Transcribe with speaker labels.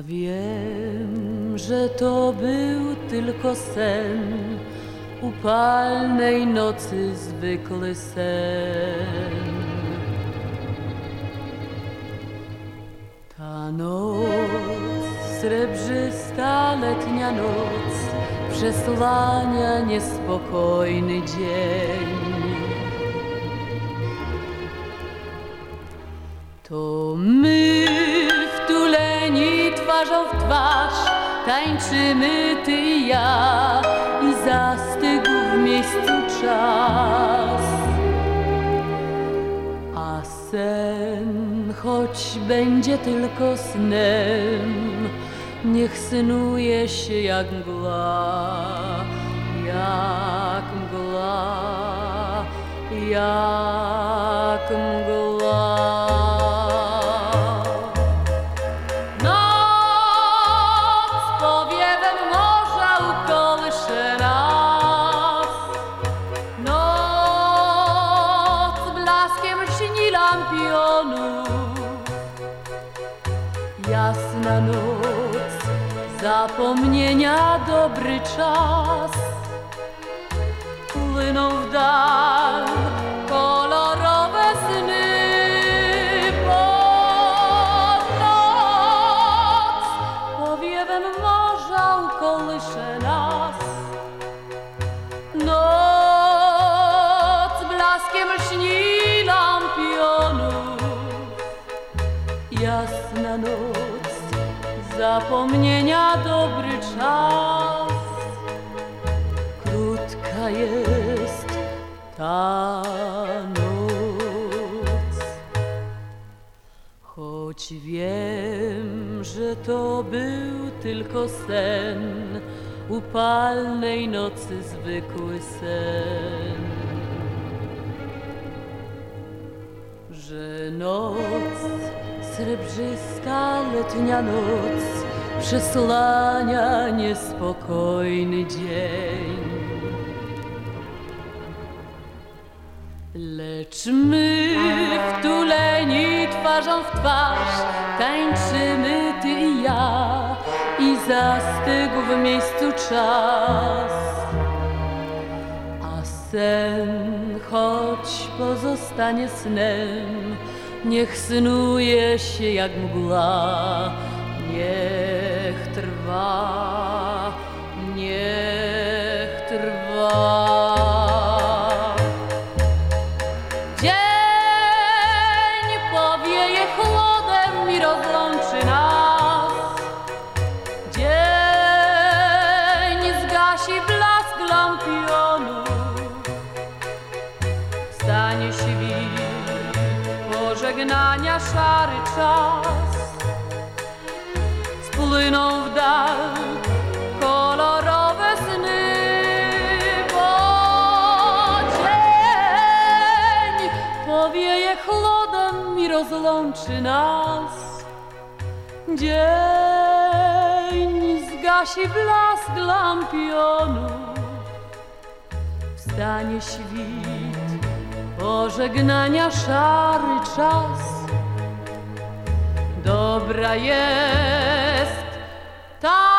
Speaker 1: wiem, że to był tylko sen, upalnej nocy zwykły sen. Ta noc, srebrzysta letnia noc, przesłania niespokojny dzień. To my wtuleni twarzą w twarz tańczymy ty i ja i zastygł w miejscu czas. A sen, choć będzie tylko snem, niech snuje się jak mgła, jak mgła, jak mgła. Noc powiewem morza ukołysze nas, noc blaskiem lśni lampionów, jasna noc zapomnienia dobry czas. Płyną w dal kolorowe sny, bo noc powiewem morza ukołysze nas. Noc blaskiem lśni lampionów, jasna noc zapomnienia dobry czas. Krótka jest ta noc, choć wiem, że to był tylko sen, upalnej nocy zwykły sen. Że noc, srebrzysta letnia noc, przesłania niespokojny dzień. Lecz my wtuleni twarzą w twarz tańczymy ty i ja i zastygł w miejscu czas. A sen, choć pozostanie snem, niech snuje się jak mgła. Niech trwa, niech trwa. Dzień powieje chłodem i rozłączy nas. Dzień zgasi blask lampionów. Stanie świt pożegnania szary czas. Spłyną w dal kolorowe sny, bo dzień powieje chłodem i rozłączy nas. Dzień zgasi blask lampionów. Wstanie świt pożegnania szary czas. Dobra jest ta